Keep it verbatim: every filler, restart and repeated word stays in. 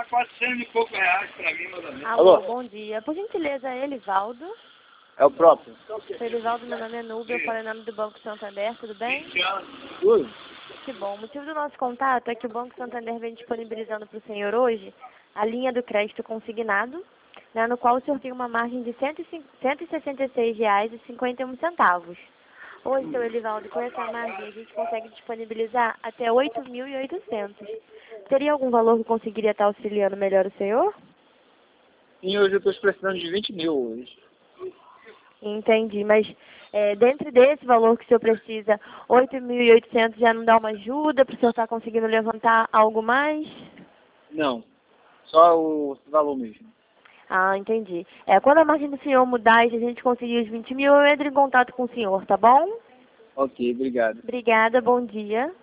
Dá quatrocentos e poucos reais pra mim, mais ou menos. Alô, Alô? bom dia. Por gentileza, é Elivaldo. É o próprio. Sou Elivaldo, meu nome é Nubia, eu falo em nome do Banco Santander, tudo bem? vinte anos. Tudo? Que bom. O motivo do nosso contato é que o Banco Santander vem disponibilizando para o senhor hoje a linha do crédito consignado, né, no qual o senhor tem uma margem de cento e sessenta e seis reais e cinquenta e um centavos. Hoje, seu Elivaldo, com essa margem a gente consegue disponibilizar até oito mil e oitocentos. Teria algum valor que conseguiria estar auxiliando melhor o senhor? Sim, hoje eu estou precisando de vinte mil hoje. Entendi, mas é, dentro desse valor que o senhor precisa, oito mil e oitocentos já não dá uma ajuda para o senhor estar conseguindo levantar algo mais? Não, só o valor mesmo. Ah, entendi. É, quando a margem do senhor mudar e se a gente conseguir os vinte mil, eu entro em contato com o senhor, tá bom? Ok, obrigado. Obrigada, bom dia.